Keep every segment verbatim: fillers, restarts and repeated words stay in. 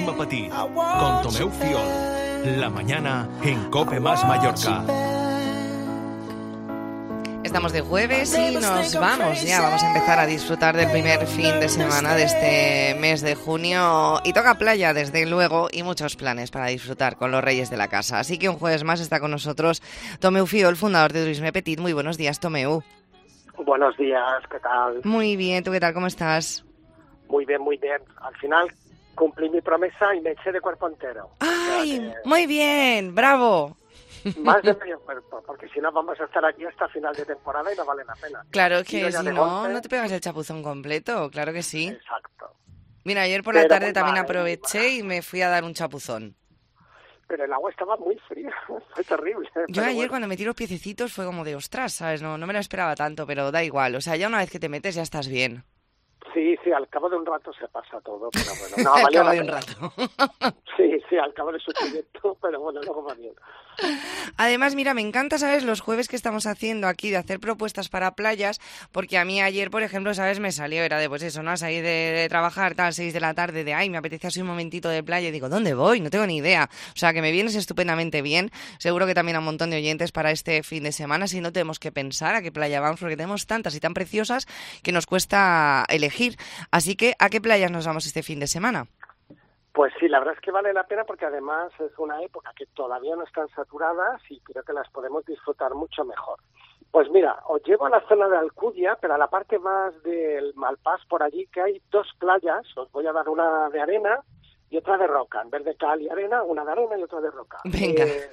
Turisme Petit, con Tomeu Fiol. La mañana en Cope Más Mallorca. Estamos de jueves y nos vamos ya, vamos a empezar a disfrutar del primer fin de semana de este mes de junio y toca playa desde luego y muchos planes para disfrutar con los reyes de la casa. Así que un jueves más está con nosotros Tomeu Fiol, fundador de Turisme Petit. Muy buenos días, Tomeu. Buenos días, ¿qué tal? Muy bien, ¿tú qué tal? ¿Cómo estás? Muy bien, muy bien. Al final cumplí mi promesa y me eché de cuerpo entero. ¡Ay! O sea que... Muy bien, bravo. Más de medio cuerpo, porque si no vamos a estar aquí hasta final de temporada y no vale la pena. Claro que si no, golpe... no te pegas el chapuzón completo, claro que sí. Exacto. Mira, ayer por Pero la tarde también mal, aproveché y me fui a dar un chapuzón. Pero el agua estaba muy fría, fue terrible. Yo ayer bueno. cuando metí los piececitos fue como de ostras, ¿sabes? No, no me lo esperaba tanto, pero da igual. O sea, ya una vez que te metes ya estás bien. Sí, sí, al cabo de un rato se pasa todo, pero bueno. No, al cabo de un rato. Sí, sí, al cabo de su sufrimiento, pero bueno, luego va bien. Además, mira, me encanta, ¿sabes? Los jueves que estamos haciendo aquí de hacer propuestas para playas, porque a mí ayer, por ejemplo, ¿sabes? Me salió, era de pues eso, ¿no? Salir de, de trabajar, tal, seis de la tarde, de ay, me apetece así un momentito de playa, y digo, ¿dónde voy? No tengo ni idea. O sea, que me vienes estupendamente bien. Seguro que también a un montón de oyentes para este fin de semana, si no tenemos que pensar a qué playa vamos, porque tenemos tantas y tan preciosas que nos cuesta elegir. Así que, ¿a qué playas nos vamos este fin de semana? Pues sí, la verdad es que vale la pena porque además es una época que todavía no están saturadas y creo que las podemos disfrutar mucho mejor. Pues mira, os llevo a la zona de Alcudia, pero a la parte más del Malpàs, por allí, que hay dos playas. Os voy a dar una de arena y otra de roca. En vez de cal y arena, una de arena y otra de roca. Venga. Eh,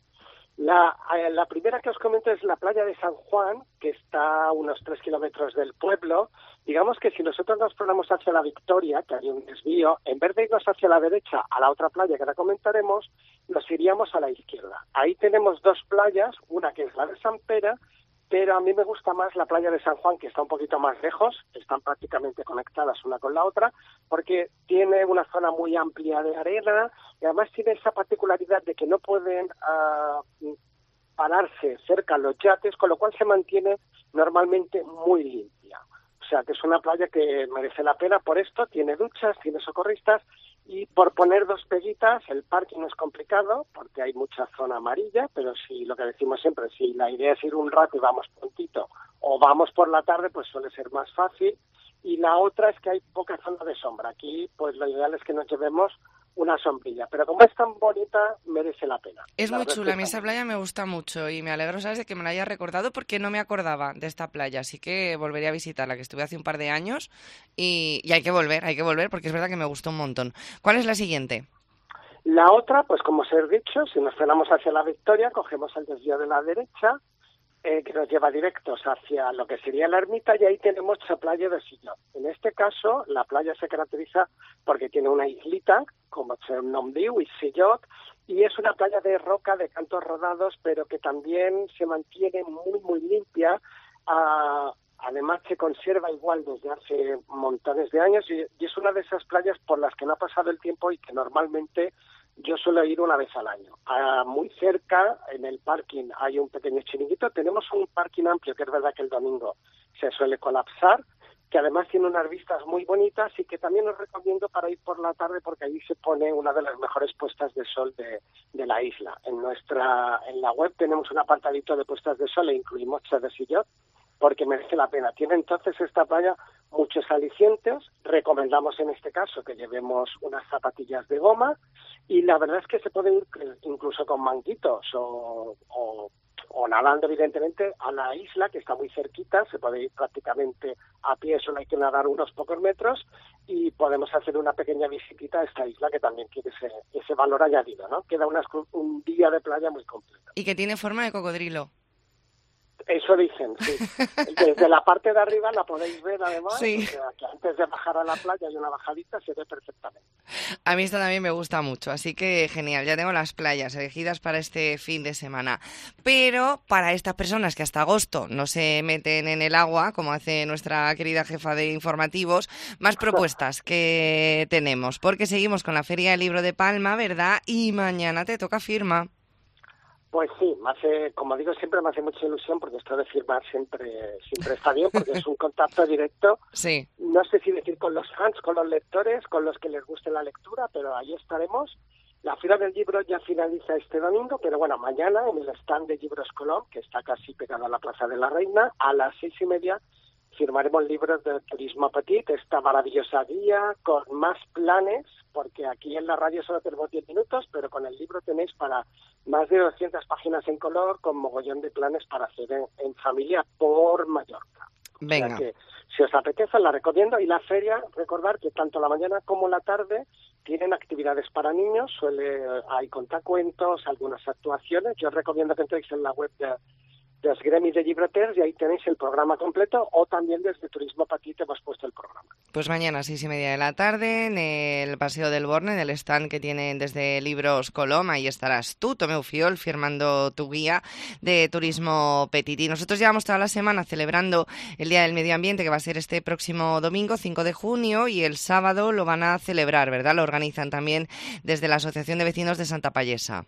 la, eh, la primera que os comento es la playa de San Juan, que está a unos tres kilómetros del pueblo. Digamos que si nosotros nos ponemos hacia la Victoria, que hay un desvío, en vez de irnos hacia la derecha a la otra playa que ahora comentaremos, nos iríamos a la izquierda. Ahí tenemos dos playas, una que es la de San Pere, pero a mí me gusta más la playa de San Juan, que está un poquito más lejos, están prácticamente conectadas una con la otra, porque tiene una zona muy amplia de arena y además tiene esa particularidad de que no pueden uh, pararse cerca los yates, con lo cual se mantiene normalmente muy limpia. O sea, que es una playa que merece la pena por esto, tiene duchas, tiene socorristas y por poner dos peguitas, el parking no es complicado porque hay mucha zona amarilla, pero si lo que decimos siempre, si la idea es ir un rato y vamos prontito o vamos por la tarde, pues suele ser más fácil. Y la otra es que hay poca zona de sombra. Aquí, pues lo ideal es que nos llevemos una sombrilla, pero como es tan bonita, merece la pena. Es la muy chula, a mí esa esa playa me gusta mucho y me alegro, ¿sabes?, de que me la haya recordado porque no me acordaba de esta playa, así que volveré a visitarla, que estuve hace un par de años y, y hay que volver, hay que volver porque es verdad que me gustó un montón. ¿Cuál es la siguiente? La otra, pues como os he dicho, si nos frenamos hacia la Victoria, cogemos el desvío de la derecha, eh, que nos lleva directos hacia lo que sería la ermita y ahí tenemos la playa de Sillot. En este caso, la playa se caracteriza porque tiene una islita, como se nombró, y Sillot, y es una playa de roca, de cantos rodados, pero que también se mantiene muy, muy limpia. Uh, además, se conserva igual desde hace montones de años y, y es una de esas playas por las que no ha pasado el tiempo y que normalmente yo suelo ir una vez al año. Uh, muy cerca, en el parking, hay un pequeño chiringuito. Tenemos un parking amplio, que es verdad que el domingo se suele colapsar, que además tiene unas vistas muy bonitas y que también os recomiendo para ir por la tarde porque ahí se pone una de las mejores puestas de sol de, de la isla. En nuestra en la web tenemos un apartadito de puestas de sol e incluimos de Sillot porque merece la pena. Tiene entonces esta playa muchos alicientes. Recomendamos en este caso que llevemos unas zapatillas de goma y la verdad es que se puede ir incluso con manguitos o, o o nadando, evidentemente, a la isla, que está muy cerquita, se puede ir prácticamente a pie, solo hay que nadar unos pocos metros, y podemos hacer una pequeña visitita a esta isla, que también tiene ese, ese valor añadido, ¿no? Queda una, un día de playa muy completo. Y que tiene forma de cocodrilo. Eso dicen, sí. Desde la parte de arriba la podéis ver, además, sí. O sea, que antes de bajar a la playa hay una bajadita, se ve perfectamente. A mí esta también me gusta mucho, así que genial, ya tengo las playas elegidas para este fin de semana. Pero para estas personas que hasta agosto no se meten en el agua, como hace nuestra querida jefa de informativos, más propuestas que tenemos, porque seguimos con la Feria del Libro de Palma, ¿verdad? Y mañana te toca firma. Pues sí, me hace, como digo, siempre me hace mucha ilusión porque esto de firmar siempre siempre está bien porque es un contacto directo. Sí. No sé si decir con los fans, con los lectores, con los que les guste la lectura, pero ahí estaremos. La Feria del Libro ya finaliza este domingo, pero bueno, mañana en el stand de Libros Colón, que está casi pegado a la Plaza de la Reina, a las seis y media firmaremos libros de Turismo Petit, esta maravillosa guía con más planes, porque aquí en la radio solo tenemos diez minutos, pero con el libro tenéis para más de doscientas páginas en color, con mogollón de planes para hacer en, en familia por Mallorca. Venga. O sea que, si os apetece, la recomiendo. Y la feria, recordar que tanto la mañana como la tarde tienen actividades para niños, suele hay contacuentos, algunas actuaciones. Yo os recomiendo que entréis en la web de de los gremios de llibreters y ahí tenéis el programa completo, o también desde Turismo Petit hemos puesto el programa. Pues mañana a seis y media de la tarde en el Paseo del Borne, en el stand que tienen desde Libros Colom, ahí estarás tú, Tomeu Fiol, firmando tu guía de Turismo Petit. Y nosotros llevamos toda la semana celebrando el Día del Medio Ambiente, que va a ser este próximo domingo, cinco de junio, y el sábado lo van a celebrar, ¿verdad? Lo organizan también desde la Asociación de Vecinos de Santa Pallesa.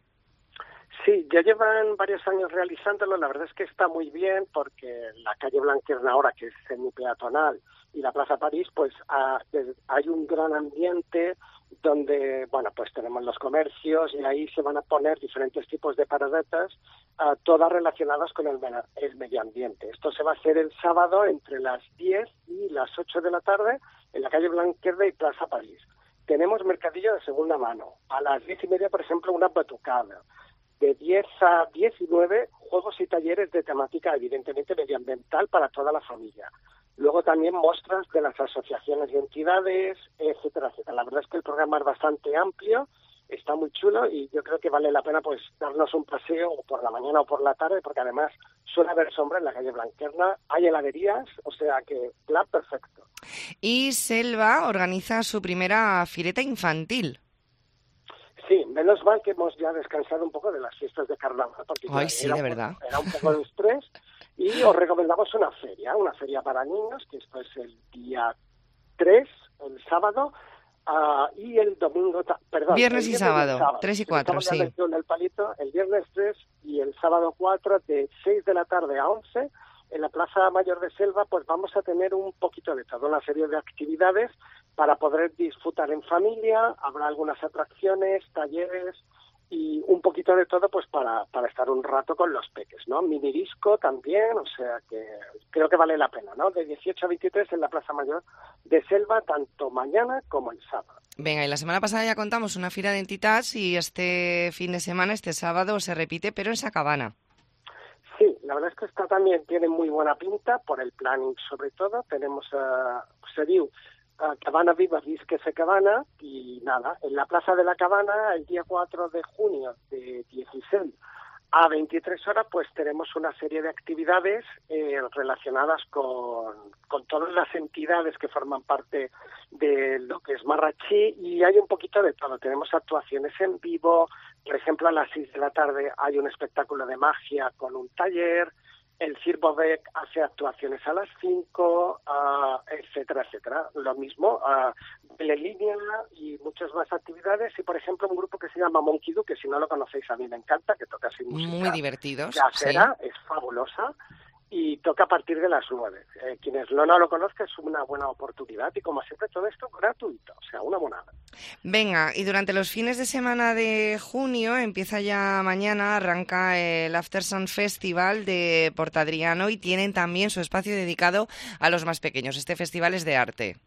Sí, ya llevan varios años realizándolo. La verdad es que está muy bien porque la calle Blanquerna ahora, que es semipeatonal, y la Plaza París, pues ah, hay un gran ambiente donde, bueno, pues tenemos los comercios y ahí se van a poner diferentes tipos de paradetas, ah, todas relacionadas con el, el medio ambiente. Esto se va a hacer el sábado entre las diez y las ocho de la tarde en la calle Blanquerna y Plaza París. Tenemos mercadillo de segunda mano. A las diez y media, por ejemplo, una batucada. De diez a diecinueve, juegos y talleres de temática evidentemente medioambiental para toda la familia. Luego también muestras de las asociaciones y entidades, etcétera, etcétera. La verdad es que el programa es bastante amplio, está muy chulo y yo creo que vale la pena pues darnos un paseo por la mañana o por la tarde, porque además suele haber sombra en la calle Blanquerna, hay heladerías, o sea que plan perfecto. Y Selva organiza su primera fireta infantil. Sí, menos mal que hemos ya descansado un poco de las fiestas de carnaval, porque Ay, ya sí, era, de un, verdad. era un poco de estrés, y os recomendamos una feria, una feria para niños, que esto es el día tres, el sábado, uh, y el domingo, perdón, viernes, el y viernes sábado, y sábado, tres y cuatro, sí. En el palito, el viernes tres y el sábado cuatro, de seis de la tarde a once, en la Plaza Mayor de Selva, pues vamos a tener un poquito de todo, una serie de actividades para poder disfrutar en familia. Habrá algunas atracciones, talleres y un poquito de todo pues para, para estar un rato con los peques, ¿no? Mini disco también, o sea que creo que vale la pena, ¿no? De dieciocho a veintitrés en la Plaza Mayor de Selva, tanto mañana como el sábado. Venga, y la semana pasada ya contamos una fira de entitats y este fin de semana, este sábado, se repite, pero en Sacabana. Sí, la verdad es que esta también tiene muy buena pinta, por el planning sobre todo. Tenemos, uh, se diu, uh, Cabana Viva Visquese Cabana, y nada, en la Plaza de la Cabana, el día cuatro de junio, de dieciséis a veintitrés horas, pues tenemos una serie de actividades eh, relacionadas con, con todas las entidades que forman parte de lo que es Marratxí, y hay un poquito de todo. Tenemos actuaciones en vivo, por ejemplo, a las seis de la tarde hay un espectáculo de magia con un taller, el Circo Bec hace actuaciones a las cinco, uh, etcétera, etcétera. Lo mismo, uh, en línea y muchas más actividades. Y, por ejemplo, un grupo que se llama Monkey Do, que si no lo conocéis a mí me encanta, que toca así música. Muy divertidos. Casera, sí. Es fabulosa. Y toca a partir de las nueve. Eh, quienes no, no lo conozcan es una buena oportunidad y, como siempre, todo esto gratuito, o sea, una monada. Venga, y durante los fines de semana de junio, empieza ya mañana, arranca el After Sun Festival de Portadriano y tienen también su espacio dedicado a los más pequeños. Este festival es de arte.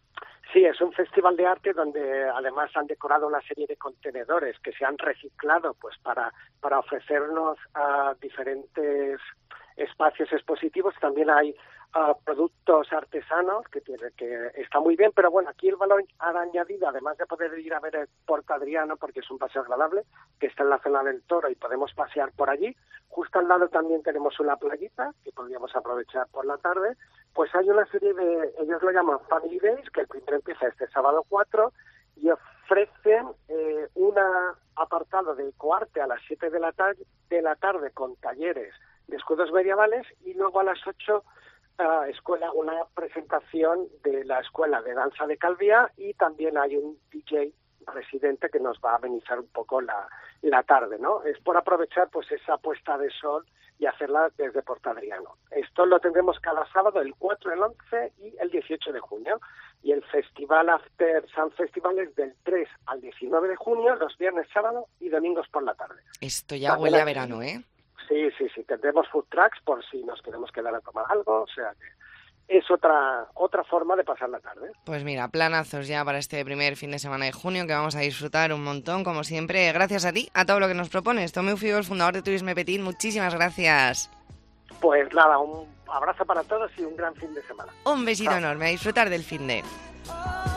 Sí, es un festival de arte donde además han decorado una serie de contenedores que se han reciclado pues para, para ofrecernos a diferentes espacios expositivos. También hay uh, productos artesanos que tiene, que está muy bien, pero bueno, aquí el valor añadido, además de poder ir a ver el Portadriano, porque es un paseo agradable, que está en la zona del Toro y podemos pasear por allí. Justo al lado también tenemos una playita que podríamos aprovechar por la tarde. Pues hay una serie de, ellos lo llaman Family Days, que el primero empieza este sábado cuatro, y ofrecen eh, un apartado de ecoarte a las siete de la, ta- de la tarde con talleres de escudos medievales, y luego a las ocho uh, escuela una presentación de la Escuela de Danza de Calviá, y también hay un D J residente que nos va a amenizar un poco la, la tarde, ¿no? Es por aprovechar pues esa puesta de sol y hacerla desde Porta Adriano. Esto lo tendremos cada sábado, el cuatro, el once y el dieciocho de junio. Y el Festival After Sun Festival es del tres al diecinueve de junio, los viernes, sábado y domingos por la tarde. Esto ya También huele a verano, ¿eh? Sí, sí, sí. Tendremos food trucks por si nos queremos quedar a tomar algo, o sea que es otra otra forma de pasar la tarde. Pues mira, planazos ya para este primer fin de semana de junio, que vamos a disfrutar un montón, como siempre. Gracias a ti, a todo lo que nos propones. Tomeu Fiol, fundador de Turisme Petit, muchísimas gracias. Pues nada, un abrazo para todos y un gran fin de semana. Un besito Chao. enorme, a disfrutar del fin de...